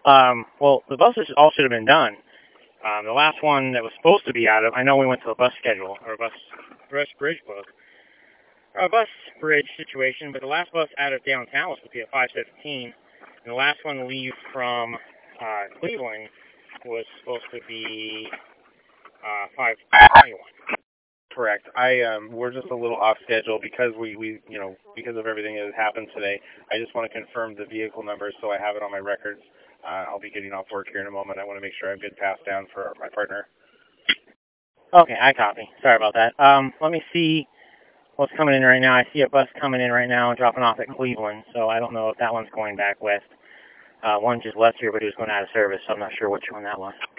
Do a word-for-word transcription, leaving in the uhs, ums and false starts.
Um, well, the buses all should have been done. Um, the last one that was supposed to be out of, I know we went to a bus schedule, or a bus, bus bridge book, or a bus bridge situation, but the last bus out of downtown was supposed to be at five fifteen, and the last one to leave from uh, Cleveland was supposed to be uh, five twenty-one. Correct. I um, we're just a little off schedule because we, we you know because of everything that has happened today. I just want to confirm the vehicle numbers so I have it on my records. Uh, I'll be getting off work here in a moment. I want to make sure I have good pass down for my partner. Okay, I copy. Sorry about that. Um, let me see what's coming in right now. I see a bus coming in right now and dropping off at Cleveland, so I don't know if that one's going back west. Uh, one just left here, but he was going out of service, so I'm not sure which one that was.